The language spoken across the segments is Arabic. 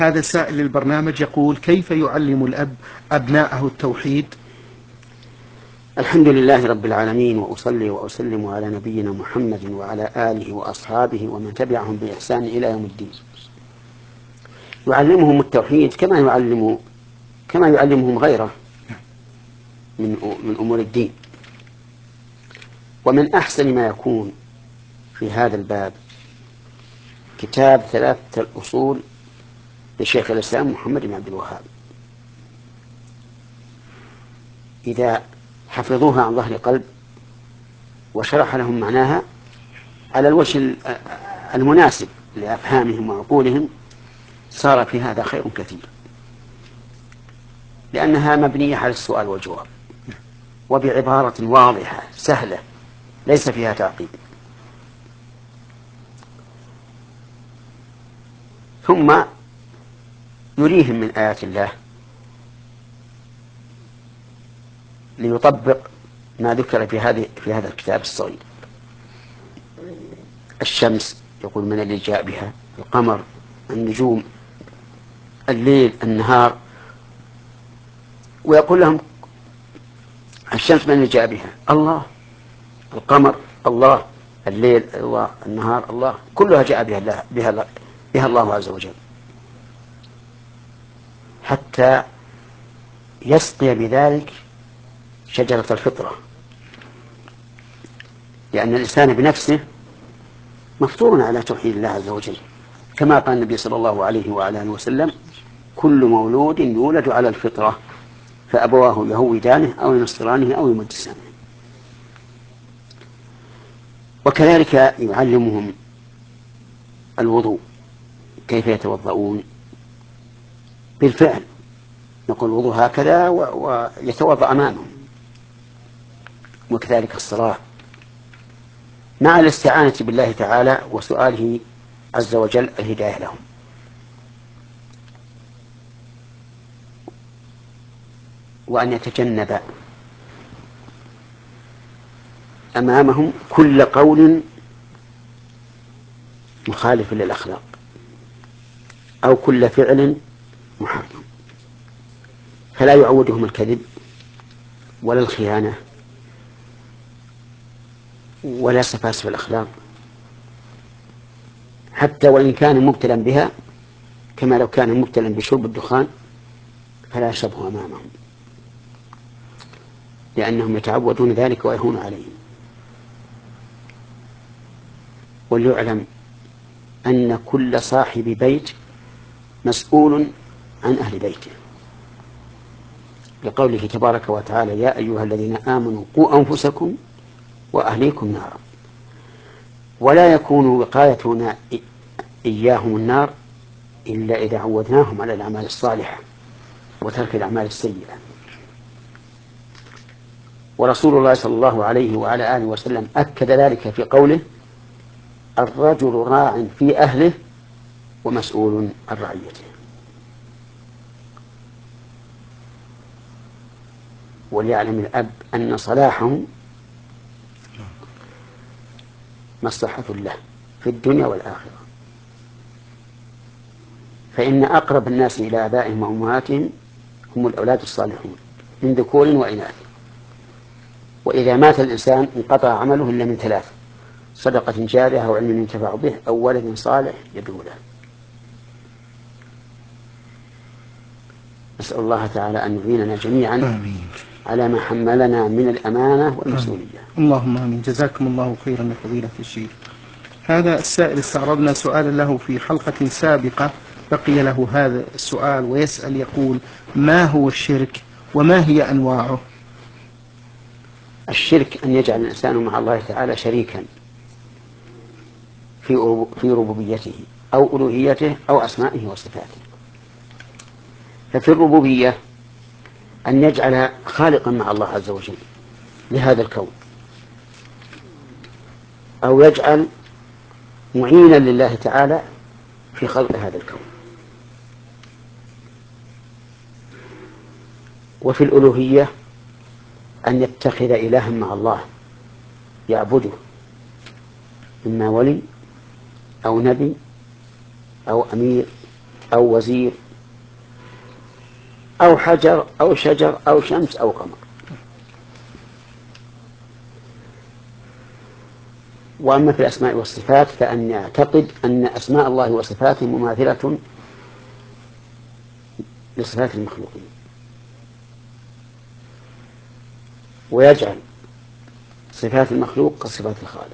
هذا سائل البرنامج يقول: كيف يعلم الأب أبناءه التوحيد؟ الحمد لله رب العالمين، وأصلي وأسلم على نبينا محمد وعلى آله وأصحابه ومن تبعهم بإحسان إلى يوم الدين. يعلمهم التوحيد كما يعلمهم غيره من أمور الدين. ومن أحسن ما يكون في هذا الباب كتاب 3 الأصول لشيخ الإسلام محمد بن عبد الوهاب. إذا حفظوها عن ظهر قلب وشرح لهم معناها على الوجه المناسب لأفهامهم وعقولهم صار في هذا خير كثير، لأنها مبنية على السؤال والجواب وبعبارة واضحة سهلة ليس فيها تعقيد. ثم يريهم من آيات الله ليطبق ما ذكر في هذا الكتاب الصغير. الشمس يقول من الذي جاء بها، القمر، النجوم، الليل، النهار، ويقول لهم الشمس من الذي جاء بها؟ الله. القمر الله. الليل الله. النهار الله. كلها جاء بها الله عز وجل، حتى يسقي بذلك شجرة الفطرة، لأن الإنسان بنفسه مفطور على توحيد الله عز وجل، كما قال النبي صلى الله عليه وعلى آله وسلم: كل مولود يولد على الفطرة فأبواه يهودانه أو ينصرانه أو يمجسانه. وكذلك يعلمهم الوضوء، كيف يتوضؤون بالفعل، نقول الوضوء هكذا ويتوضأ أمامهم. وكذلك الصلاة مع الاستعانة بالله تعالى وسؤاله عز وجل الهداية لهم. وأن يتجنب أمامهم كل قول مخالف للأخلاق أو كل فعل محرم، فلا يعودهم الكذب ولا الخيانة ولا سفاسف الأخلاق، حتى وإن كان مبتلا بها، كما لو كان مبتلا بشرب الدخان فلا يشربه أمامهم، لأنهم يتعودون ذلك ويهون عليهم. وليعلم أن كل صاحب بيت مسؤول عن أهل بيته، لقوله تبارك وتعالى: يا أيها الذين آمنوا قوا أنفسكم وأهليكم نارا. ولا يكون وقايتنا إياهم النار إلا إذا عودناهم على الأعمال الصالحة وترك الأعمال السيئة. ورسول الله صلى الله عليه وعلى آله وسلم أكد ذلك في قوله: الرجل راع في أهله ومسؤول عن رعيته. وليعلم الأب أن صلاحهم مصلحة له في الدنيا والآخرة، فإن أقرب الناس إلى آبائهم وأمهاتهم هم الأولاد الصالحون من ذكور وإناث. وإذا مات الإنسان انقطع عمله إلا من 3: صدقة جارية أو علم ينتفع به أو ولد صالح يدعو له. نسأل الله تعالى أن يعيننا جميعا آمين. على ما حملنا من الأمانة والمسؤولية. اللهم آمين. جزاكم الله خيرا يا فضيلة الشيخ. هذا السائل استعرضنا سؤالا له في حلقة سابقة، بقي له هذا السؤال ويسأل يقول: ما هو الشرك وما هي أنواعه؟ الشرك أن يجعل الإنسان مع الله تعالى شريكا في ربوبيته أو ألوهيته أو أسمائه وصفاته. ففي الربوبية أن يجعل خالقا مع الله عز وجل لهذا الكون، أو يجعل معينا لله تعالى في خلق هذا الكون. وفي الألوهية أن يتخذ إلها مع الله يعبده، إما ولي أو نبي أو أمير أو وزير أو حجر أو شجر أو شمس أو قمر. وأما في الأسماء والصفات فأني أعتقد أن أسماء الله وصفاته مماثلة لصفات المخلوقين، ويجعل صفات المخلوق كصفات الخالق.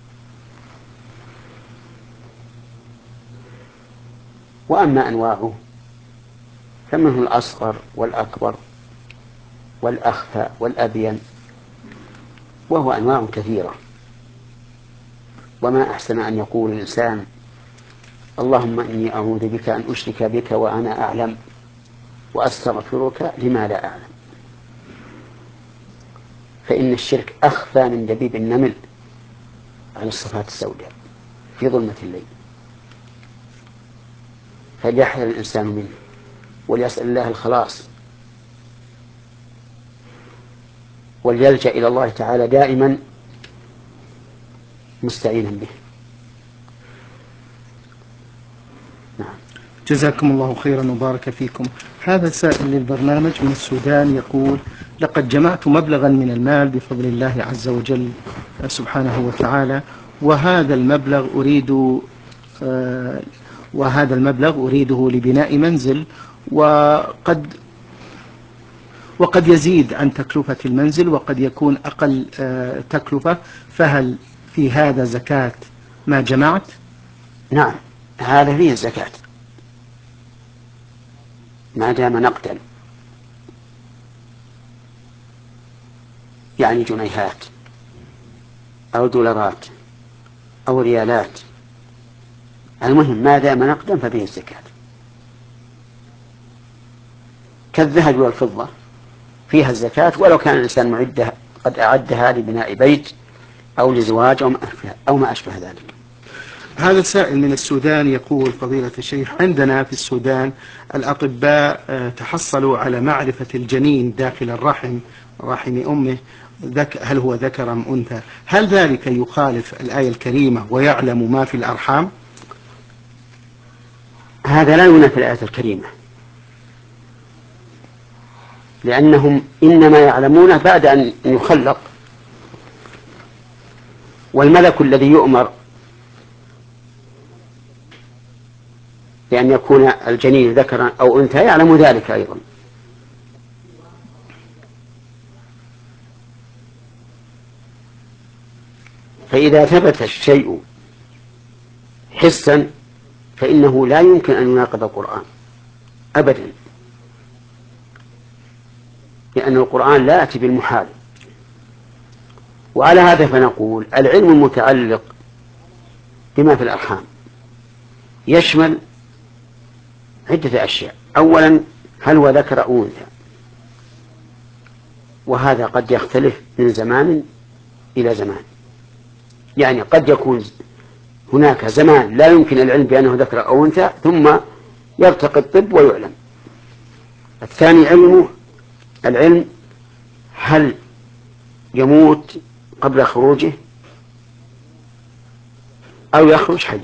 وأما أنواعه فمنه الأصغر والأكبر والأخفى والأبين، وهو أنواع كثيرة. وما أحسن أن يقول الإنسان اللهم إني أعوذ بك أن أشرك بك وأنا أعلم وأستغفرك لما لا أعلم، فإن الشرك أخفى من دبيب النمل عن الصفات السوداء في ظلمة الليل، فليحذر الإنسان منه وليسأل الله الخلاص، وليلجأ إلى الله تعالى دائما مستعينا به. نعم. جزاكم الله خيرا وبارك فيكم. هذا سائل للبرنامج من السودان يقول: لقد جمعت مبلغا من المال بفضل الله عز وجل سبحانه وتعالى، وهذا المبلغ أريده لبناء منزل، وقد يزيد عن تكلفة المنزل وقد يكون أقل تكلفة، فهل في هذا زكاة ما جمعت؟ نعم، هذا فيه الزكاة ما دام نقدا، يعني جنيهات أو دولارات أو ريالات، المهم ما دام نقدا ففيه الزكاة. كالذهب والفضة فيها الزكاة ولو كان الإنسان قد أعدها لبناء بيت أو لزواج أو ما أشبه ذلك. هذا سائل من السودان يقول: فضيلة الشيخ، عندنا في السودان الأطباء تحصلوا على معرفة الجنين داخل رحم أمه، هل هو ذكر أم أنثى، هل ذلك يخالف الآية الكريمة ويعلم ما في الأرحام؟ هذا لا ينافي الآية الكريمة، لأنهم إنما يعلمونه بعد أن يخلق، والملك الذي يؤمر بأن يكون الجنين ذكرا أو أنثى يعلم ذلك أيضا. فإذا ثبت الشيء حسا فإنه لا يمكن أن يناقض القرآن أبدا، لأن القرآن لا يأتي بالمحال. وعلى هذا فنقول العلم المتعلق بما في الأرحام يشمل عدة أشياء. أولا، هل هو ذكر أو أنثى؟ وهذا قد يختلف من زمان إلى زمان، يعني قد يكون هناك زمان لا يمكن العلم بأنه ذكر أو أنثى ثم يرتقي الطب ويعلم. الثاني العلم هل يموت قبل خروجه أو يخرج حيا.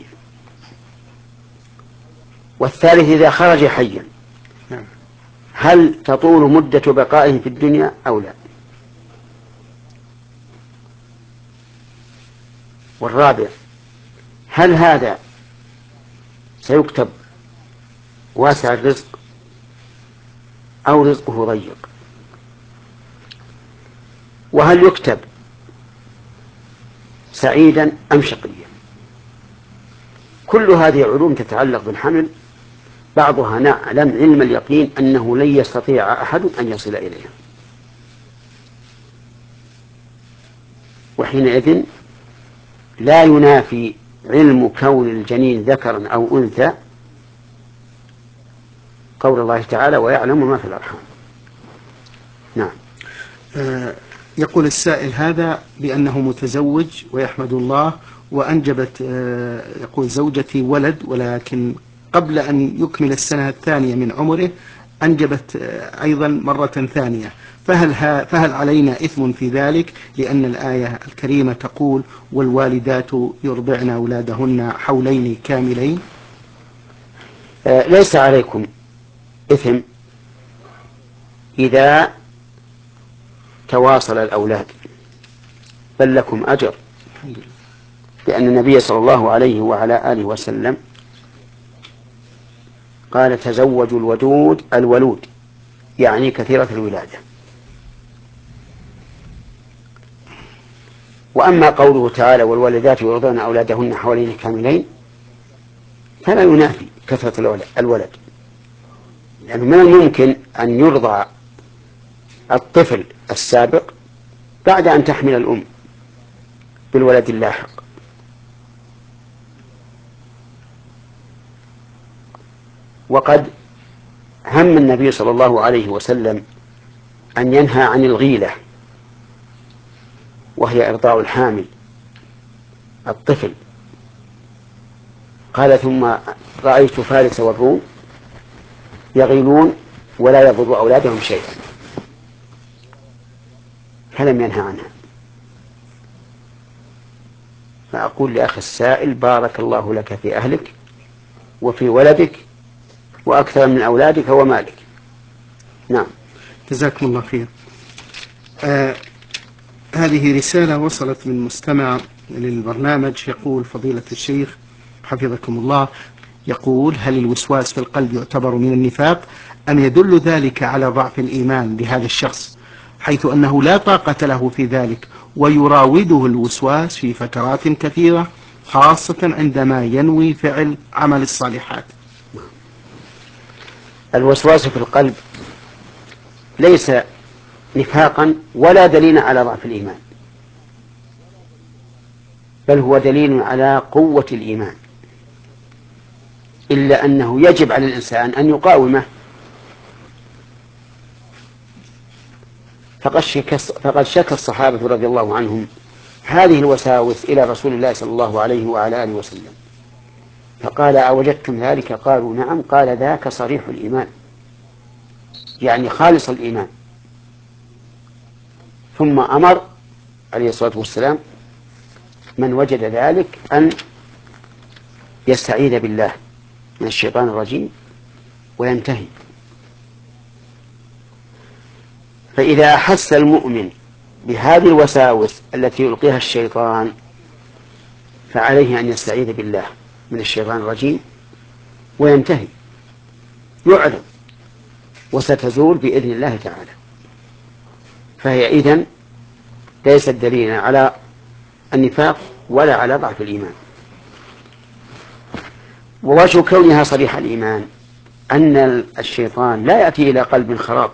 والثالث إذا خرج حيا هل تطول مدة بقائه في الدنيا أو لا. والرابع هل هذا سيكتب واسع الرزق أو رزقه ضيق، وهل يكتب سعيدا أم شقيا. كل هذه علوم تتعلق بالحمل، بعضها نعلم علم اليقين أنه لن يستطيع أحد أن يصل إليها، وحينئذ لا ينافي علم كون الجنين ذكرا أو أنثى قول الله تعالى ويعلم ما في الأرحام. نعم. يقول السائل هذا بأنه متزوج ويحمد الله وأنجبت يقول زوجتي ولد، ولكن قبل أن يكمل السنة الثانية من عمره أنجبت أيضا مرة ثانية، فهل علينا إثم في ذلك؟ لأن الآية الكريمة تقول والوالدات يرضعن أولادهن حولين كاملين. ليس عليكم إثم إذا تواصل الأولاد، بل لكم أجر، لأن النبي صلى الله عليه وعلى آله وسلم قال: تزوجوا الودود الولود، يعني كثيرة الولادة. وأما قوله تعالى: والوالدات يرضعن أولادهن حوالين كاملين، فلا ينافي كثرة الولد، لأنه من الممكن أن يرضع الطفل السابق بعد أن تحمل الأم بالولد اللاحق. وقد هم النبي صلى الله عليه وسلم أن ينهى عن الغيلة، وهي إرضاع الحامل الطفل. قال: ثم رأيت فارس والروم يغيلون ولا يضر أولادهم شيئا، فلم ينهى عنها. فأقول لأخي السائل: بارك الله لك في أهلك وفي ولدك وأكثر من أولادك ومالك. نعم. جزاكم الله خير. هذه رسالة وصلت من مستمع للبرنامج، يقول: فضيلة الشيخ حفظكم الله، يقول: هل الوسواس في القلب يعتبر من النفاق، أم يدل ذلك على ضعف الإيمان لهذا الشخص، حيث أنه لا طاقة له في ذلك، ويراوده الوسواس في فترات كثيرة، خاصة عندما ينوي فعل عمل الصالحات؟ الوسواس في القلب ليس نفاقا ولا دليل على ضعف الإيمان، بل هو دليل على قوة الإيمان، إلا أنه يجب على الإنسان أن يقاومه. فقد شكى الصحابة رضي الله عنهم هذه الوساوس إلى رسول الله صلى الله عليه وعلى آله وسلم، فقال: أوجدتم ذلك؟ قالوا: نعم. قال: ذاك صريح الإيمان، يعني خالص الإيمان. ثم أمر عليه الصلاة والسلام من وجد ذلك أن يستعيذ بالله من الشيطان الرجيم وينتهي. فإذا أحس المؤمن بهذه الوساوس التي يلقيها الشيطان، فعليه أن يستعيذ بالله من الشيطان الرجيم وينتهي، يعلم، وستزول بإذن الله تعالى. فهي إذن ليست دليلا على النفاق ولا على ضعف الإيمان. ووجه كونها صريح الإيمان أن الشيطان لا يأتي إلى قلب خراب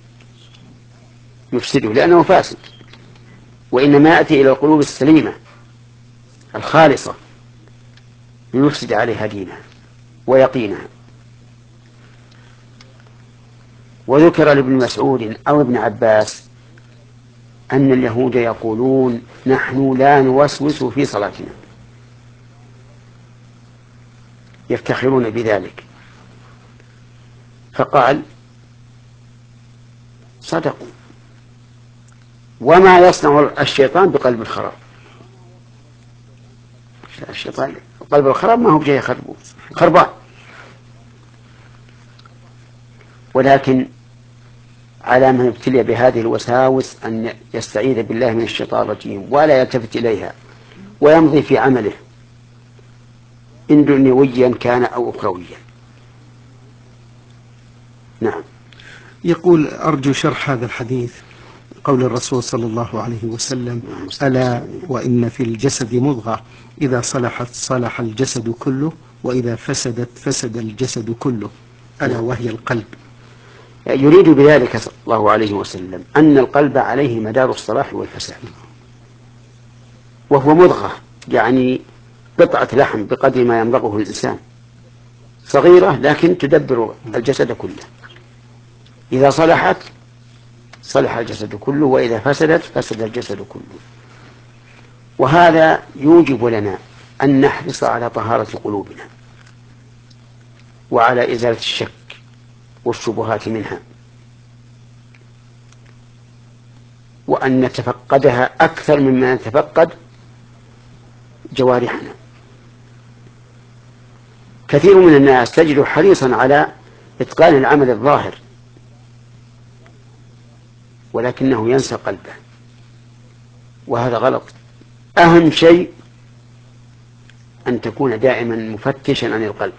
يفسده لأنه فاسد، وإنما يأتي إلى القلوب السليمة الخالصة ليفسد عليها دينها ويقينها. وذكر لابن مسعود أو ابن عباس أن اليهود يقولون: نحن لا نوسوس في صلاتنا، يفتخرون بذلك. فقال: صدقوا، وما يصنع الشيطان بقلب الخراب؟ الشيطان قلب الخراب ما هو بجاي خربان، ولكن على من ابتلي بهذه الوساوس أن يستعيذ بالله من الشيطان الرجيم ولا يلتفت إليها ويمضي في عمله، إن دنيويا كان أو أخرويا. نعم. يقول: أرجو شرح هذا الحديث، قول الرسول صلى الله عليه وسلم: ألا وإن في الجسد مضغة إذا صلحت صلح الجسد كله، وإذا فسدت فسد الجسد كله، ألا وهي القلب. يريد بذلك صلى الله عليه وسلم أن القلب عليه مدار الصلاح والفساد، وهو مضغة، يعني قطعة لحم بقدر ما يمضغه الإنسان، صغيرة لكن تدبر الجسد كله. إذا صلحت صلح الجسد كله، وإذا فسدت فسد الجسد كله. وهذا يوجب لنا أن نحرص على طهارة قلوبنا وعلى إزالة الشك والشبهات منها، وأن نتفقدها أكثر مما نتفقد جوارحنا. كثير من الناس تجد حريصا على إتقان العمل الظاهر ولكنه ينسى قلبه، وهذا غلط. أهم شيء أن تكون دائما مفتشا عن القلب،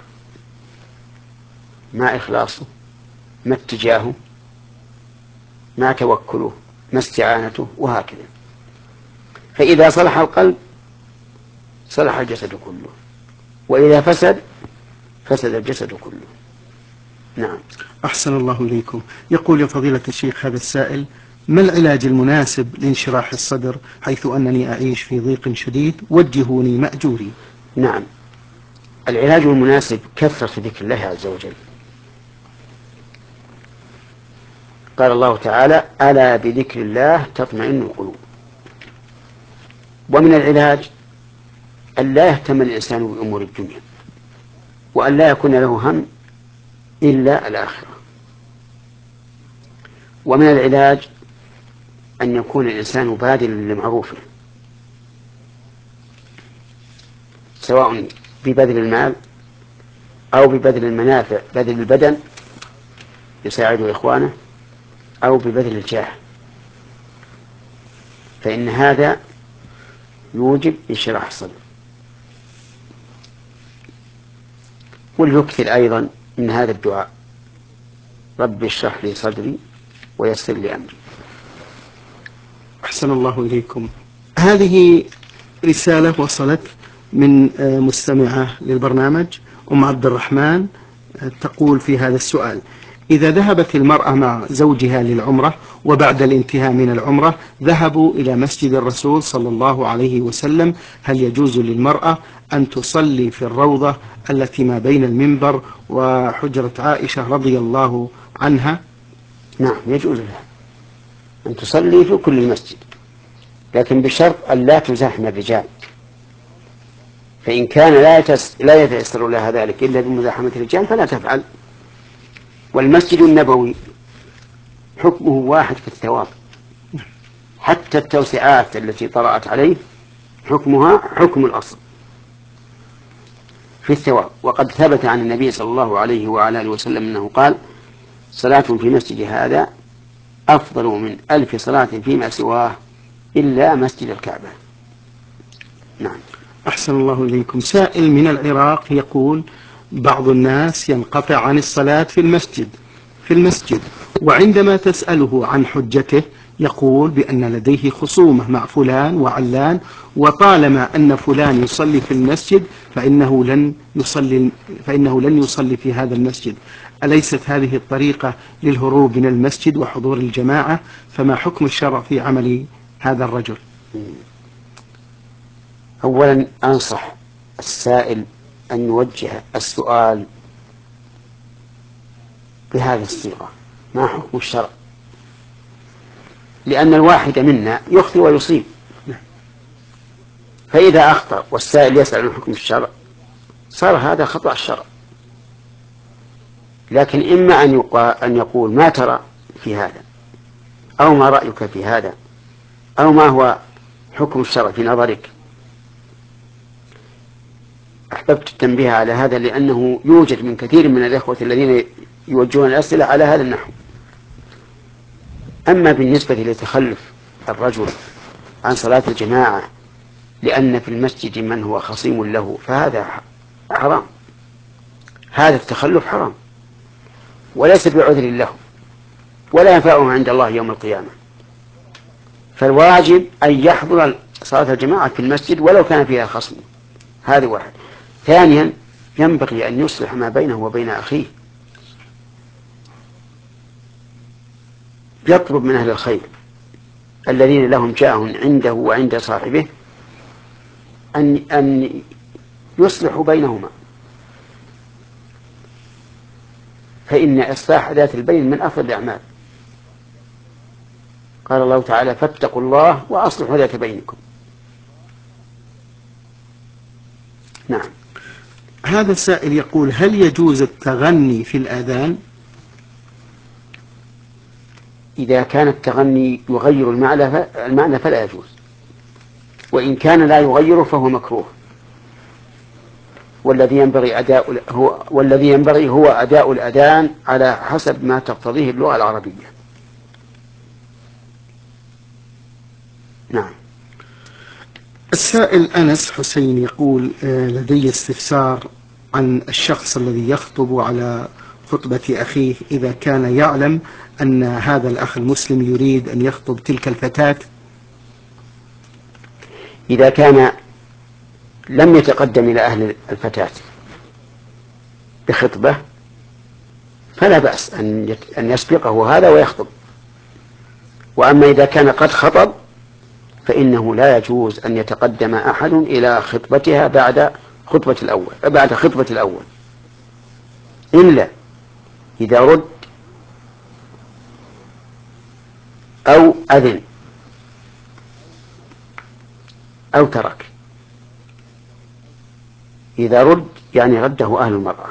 ما إخلاصه، ما اتجاهه، ما توكله، ما استعانته، وهكذا. فإذا صلح القلب صلح الجسد كله، وإذا فسد الجسد كله. نعم. أحسن الله إليكم. يقول يا فضيلة الشيخ هذا السائل: ما العلاج المناسب لانشراح الصدر حيث أنني أعيش في ضيق شديد؟ وجهوني مأجوري. نعم، العلاج المناسب كثرة ذكر الله عز وجل. قال الله تعالى: ألا بذكر الله تطمئن القلوب. ومن العلاج أن لا يهتم الإنسان بأمور الدنيا، وأن لا يكون له هم إلا الآخرة. ومن العلاج أن يكون الإنسان بادلا لمعروفه، سواء ببذل المال أو ببذل المنافع، بذل البدن يساعد إخوانه، أو ببذل الجاه، فإن هذا يوجب انشراح الصدر. وليكثر أيضا من هذا الدعاء: رب اشرح لي صدري ويسر لي أمري. أحسن الله إليكم. هذه رسالة وصلت من مستمعة للبرنامج أم عبد الرحمن، تقول في هذا السؤال: إذا ذهبت المرأة مع زوجها للعمرة وبعد الانتهاء من العمرة ذهبوا إلى مسجد الرسول صلى الله عليه وسلم، هل يجوز للمرأة أن تصلي في الروضة التي ما بين المنبر وحجرة عائشة رضي الله عنها؟ نعم، يجوز لها أن تصلي في كل المسجد، لكن بشرط أن لا تزاحم الرجال، فإن كان لا يتيسر لها ذلك إلا بمزاحمة الرجال فلا تفعل. والمسجد النبوي حكمه واحد في الثواب، حتى التوسعات التي طرأت عليه حكمها حكم الأصل في الثواب. وقد ثبت عن النبي صلى الله عليه وعلى آله وسلم أنه قال: صلاة في مسجد هذا أفضل من 1000 صلاة فيما سواه إلا مسجد الكعبة. نعم. أحسن الله إليكم. سائل من العراق يقول: بعض الناس ينقطع عن الصلاة في المسجد وعندما تسأله عن حجته يقول بأن لديه خصومة مع فلان وعلان، وطالما أن فلان يصلي في المسجد فإنه لن يصلي في هذا المسجد. أليست هذه الطريقة للهروب من المسجد وحضور الجماعة؟ فما حكم الشرع في عمل هذا الرجل؟ أولا أنصح السائل أن يوجه السؤال بهذه الصيغة: ما حكم الشرع؟ لأن الواحد منا يخطئ ويصيب، فإذا أخطأ والسائل يسأل عن حكم الشرع صار هذا خطأ الشرع. لكن إما أن يقول: ما ترى في هذا، أو ما رأيك في هذا، أو ما هو حكم الشرع في نظرك. أحببت التنبيه على هذا لأنه يوجد من كثير من الإخوة الذين يوجهون الأسئلة على هذا النحو. أما بالنسبة لتخلف الرجل عن صلاة الجماعة لأن في المسجد من هو خصيم له فهذا حرام، هذا التخلف حرام وليس بعذر له ولا ينفعه عند الله يوم القيامة. فالواجب أن يحضر صلاة الجماعة في المسجد ولو كان فيها خصم. هذا واحد. ثانيا ينبغي أن يصلح ما بينه وبين أخيه، يطلب من أهل الخير الذين لهم جاه عنده وعند صاحبه أن يصلحوا بينهما، فإن إصلاح ذات البين من أفضل الأعمال. قال الله تعالى: فاتقوا الله وأصلحوا ذات بينكم. نعم. هذا السائل يقول: هل يجوز التغني في الآذان؟ إذا كان التغني يغير المعنى فلا يجوز، وإن كان لا يغيره فهو مكروه. والذي ينبغي هو أداء الأذان على حسب ما تقتضيه اللغة العربية. نعم. السائل أنس حسين يقول لدي استفسار عن الشخص الذي يخطب على خطبة أخيه إذا كان يعلم أن هذا الأخ المسلم يريد أن يخطب تلك الفتاة. إذا كان لم يتقدم إلى أهل الفتاة بخطبة فلا بأس أن يسبقه هذا ويخطب. وأما إذا كان قد خطب فإنه لا يجوز أن يتقدم أحد إلى خطبتها بعد خطبة الأول إلا إذا رد أو أذن أو ترك. إذا رد يعني رده أهل المرأة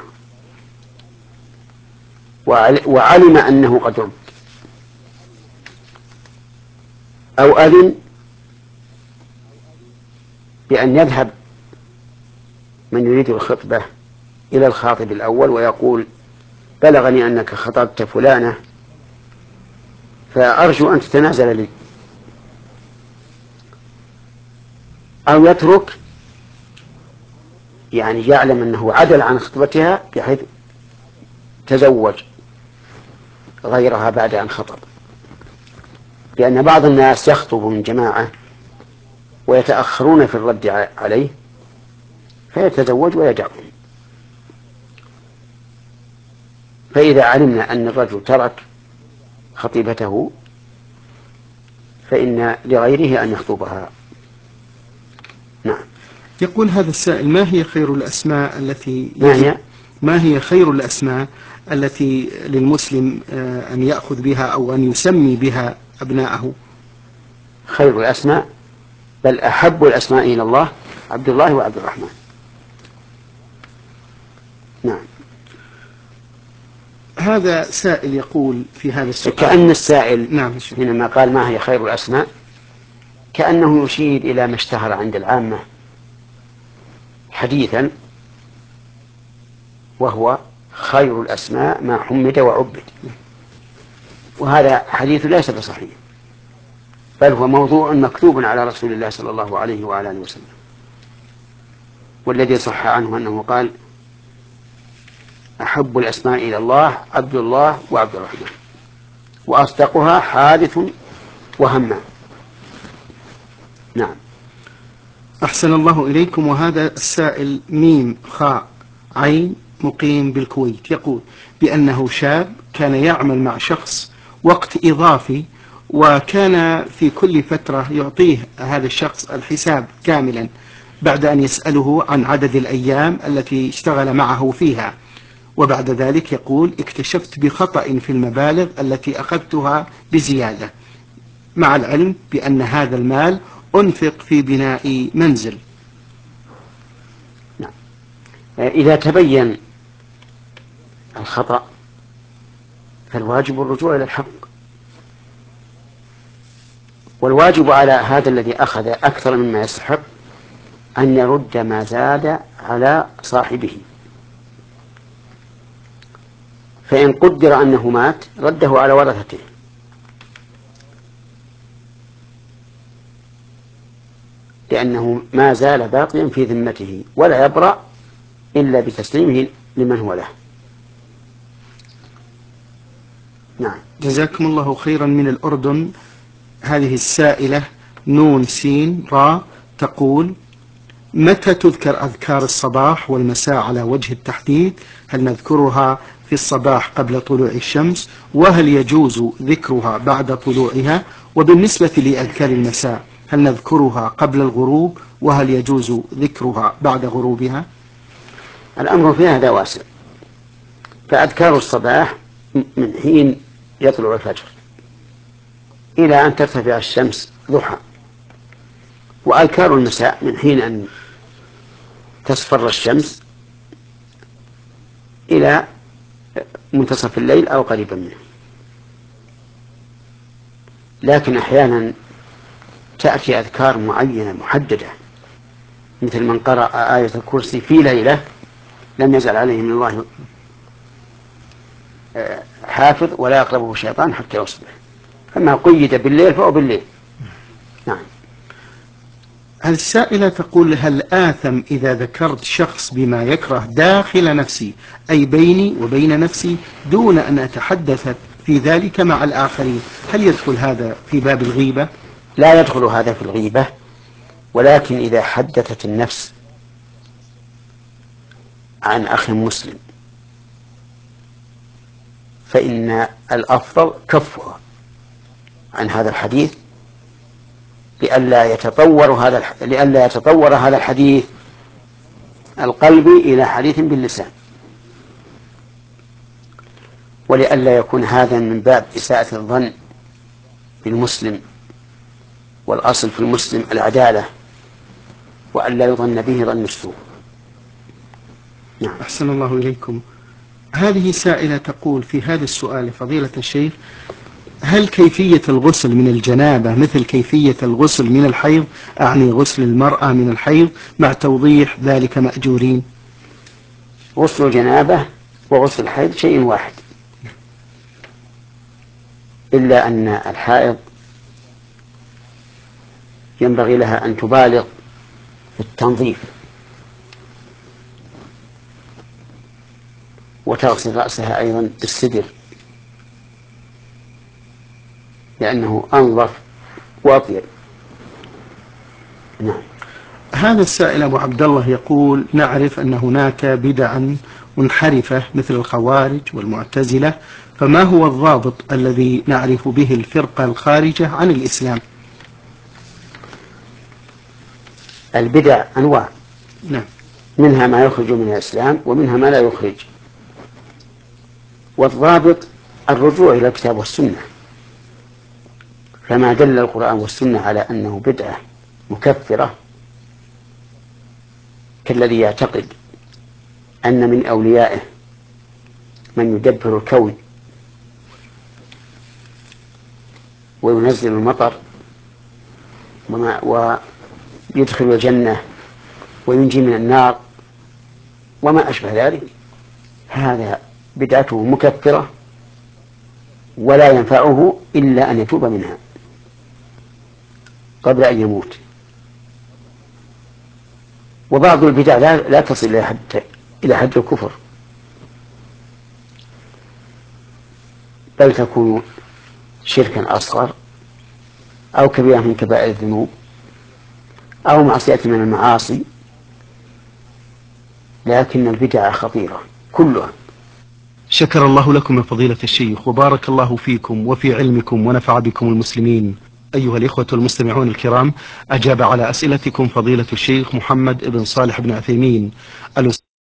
وعلم أنه قد رد، أو أذن بأن يذهب من يريد الخطبة إلى الخاطب الأول ويقول بلغني أنك خطبت فلانة فأرجو أن تتنازل لي، أو يترك يعني يعلم أنه عدل عن خطبتها بحيث تزوج غيرها بعد أن خطب، لأن بعض الناس يخطب من جماعة ويتأخرون في الرد عليه فيتزوج ويدعهم. فإذا علمنا أن الرجل ترك خطيبته فإن لغيره أن يخطبها. نعم. يقول هذا السائل ما هي خير الأسماء التي للمسلم أن يأخذ بها أو أن يسمي بها أبناءه؟ خير الأسماء بل أحب الأسماء إلى الله عبد الله وعبد الرحمن. نعم. هذا سائل يقول في هذا السؤال كأن السائل نعم حينما قال ما هي خير الأسماء كأنه يشير إلى ما اشتهر عند العامة حديثا، وهو خير الأسماء ما حمد وعبد، وهذا حديث ليس بصحيح بل هو موضوع مكتوب على رسول الله صلى الله عليه وعلى آله وسلم. والذي صح عنه أنه قال أحب الأسماء إلى الله عبد الله وعبد الرحمن، وأصدقها حارث وهمام. نعم. أحسن الله إليكم. وهذا السائل ميم خاء عين مقيم بالكويت يقول بأنه شاب كان يعمل مع شخص وقت إضافي، وكان في كل فترة يعطيه هذا الشخص الحساب كاملا بعد أن يسأله عن عدد الأيام التي اشتغل معه فيها، وبعد ذلك يقول اكتشفت بخطأ في المبالغ التي أخذتها بزيادة، مع العلم بأن هذا المال أنفق في بناء منزل. نعم. إذا تبين الخطأ فالواجب الرجوع إلى الحق، والواجب على هذا الذي أخذ أكثر مما يستحق أن يرد ما زاد على صاحبه، فإن قدر أنه مات رده على ورثته، لأنه ما زال باقيا في ذمته ولا يبرأ إلا بتسليمه لمن هو له. نعم. جزاكم الله خيرا. من الأردن هذه السائلة نون سين را تقول متى تذكر أذكار الصباح والمساء على وجه التحديد؟ هل نذكرها في الصباح قبل طلوع الشمس؟ وهل يجوز ذكرها بعد طلوعها؟ وبالنسبة لأذكار المساء هل نذكرها قبل الغروب؟ وهل يجوز ذكرها بعد غروبها؟ الأمر في هذا واسع. فأذكار الصباح من حين يطلع الفجر إلى أن ترتفع الشمس ضحى، وأذكار المساء من حين أن تصفر الشمس إلى منتصف الليل أو قريبا منه. لكن أحيانا تأتي أذكار معينة محددة، مثل من قرأ آية الكرسي في ليلة لم يزل عليه من الله حافظ ولا يقربه شيطان حتى يصبح. فما قيد بالليل فهو بالليل. نعم. السائلة تقول: هل آثم إذا ذكرت شخص بما يكره داخل نفسي، أي بيني وبين نفسي، دون أن أتحدث في ذلك مع الآخرين؟ هل يدخل هذا في باب الغيبة؟ لا يدخل هذا في الغيبة، ولكن إذا حدثت النفس عن أخ مسلم فإن الأفضل كفها عن هذا الحديث لئلا يتطور هذا الحديث القلبي إلى حديث باللسان، ولئلا يكون هذا من باب إساءة الظن بالمسلم، والأصل في المسلم العدالة وأن لا يظن به ظن السوء. نعم. أحسن الله إليكم. هذه سائلة تقول في هذا السؤال: فضيلة الشيخ، هل كيفية الغسل من الجنابة مثل كيفية الغسل من الحيض؟ أعني غسل المرأة من الحيض، مع توضيح ذلك مأجورين. غسل الجنابة وغسل الحيض شيء واحد، إلا أن الحائض ينبغي لها أن تبالغ في التنظيف وتغسل رأسها أيضا بالسدر لأنه أنظف وأطيب. نعم. هذا السائل أبو عبد الله يقول: نعرف أن هناك بدعا منحرفة مثل الخوارج والمعتزلة، فما هو الضابط الذي نعرف به الفرقة الخارجة عن الإسلام؟ البدع أنواع. نعم. منها ما يخرج من الإسلام ومنها ما لا يخرج، والضابط الرجوع إلى الكتاب والسنة، فما دل القرآن والسنة على أنه بدعة مكفرة كالذي يعتقد أن من أوليائه من يدبر الكون وينزل المطر ويدخل الجنة وينجي من النار وما أشبه ذلك، هذا بدعته مكفرة ولا ينفعه إلا أن يتوب منها قبل أن يموت. وبعض البدع لا تصل إلى حد الكفر، بل تكون شركا أصغر أو كبيرة من كبائر الذنوب أو معصية من المعاصي، لكن البدع خطيرة كلها. شكر الله لكم يا فضيلة الشيخ، وبارك الله فيكم وفي علمكم ونفع بكم المسلمين. أيها الإخوة المستمعون الكرام، أجاب على أسئلتكم فضيلة الشيخ محمد بن صالح بن عثيمين